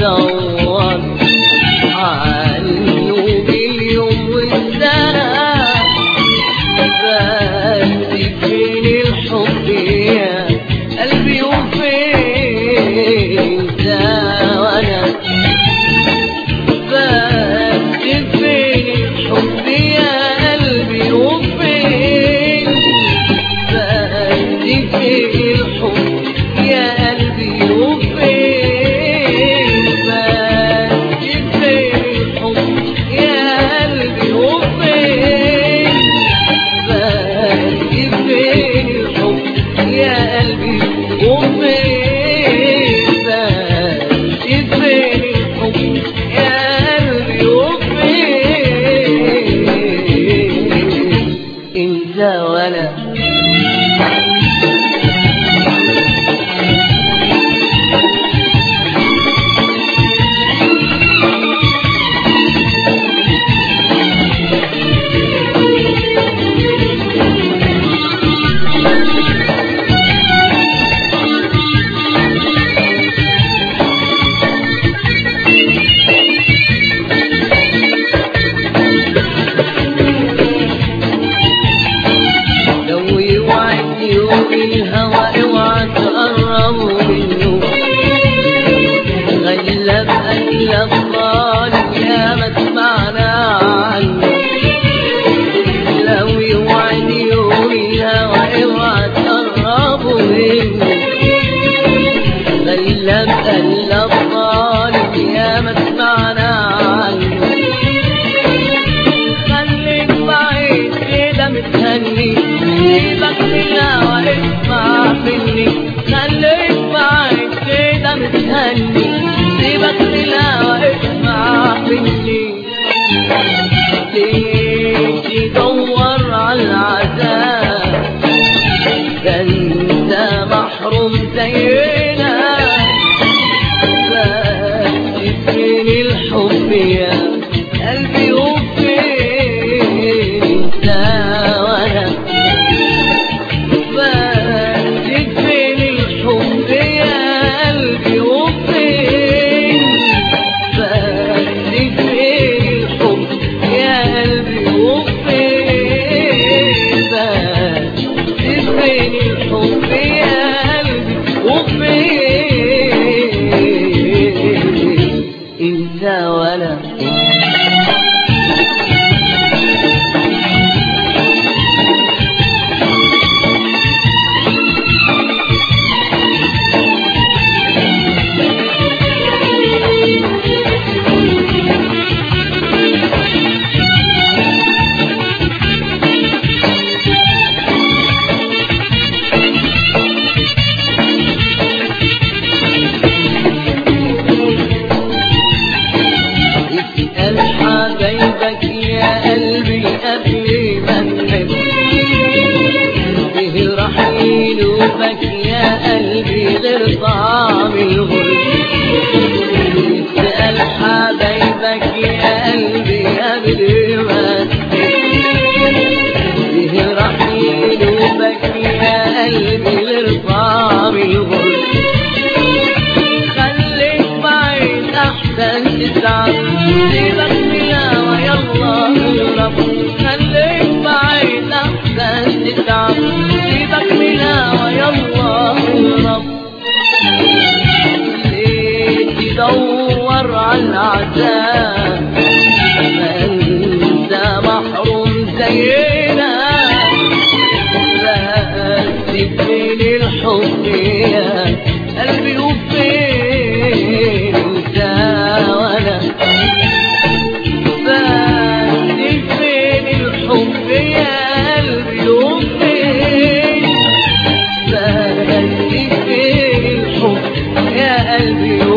بدور عنه باليوم والسنة، بس فين الحب يا قلبي وفين انت وانا، بس فين الحب يا قلبي وفين، بس فين الحب يا قلبي وفين، بس فين الحب يا قلبي وفين، بس فين الحب يا قلبي وفين، بس فين الحب يا قلبي وفين انت وانا. الهوى اوعى تقرب منه، غلب قلب ظالم يا ما سمعنا عنه، لو يوعد يوم الهوى اوعى تقرب منه، غلب قلب ظالم يا ما سمعنا عنه، خليك بعيد كده متهني سيبك من الهوى اسمع مني، خليك بعيد كده متهني سيبك من الهوى اسمع مني، ليه تدور على العذاب ده انت محروم زينا، بس فين الحب يا قلبي وفين انت وانا، انت وانا. حبايبك يا قلبي قبل ما نحب، به راح ينوبك يا قلبي غير طعم الغرب، اسأل حبايبك يا قلبي قبل ما نحب، به راح ينوبك يا قلبي غير طعم الغرب، خليك بعيد احسن تتعب سيبك من الهوى يلا اهرب، خليك بعيد احسن تتعب سيبك من الهوى يلا اهرب، ليه تدور على العذاب ما انت محروم زينا، بس فين الحب يا قلبي وفين انت وانا، بس فين الحب يا قلبي وفين، بس فين الحب يا قلبي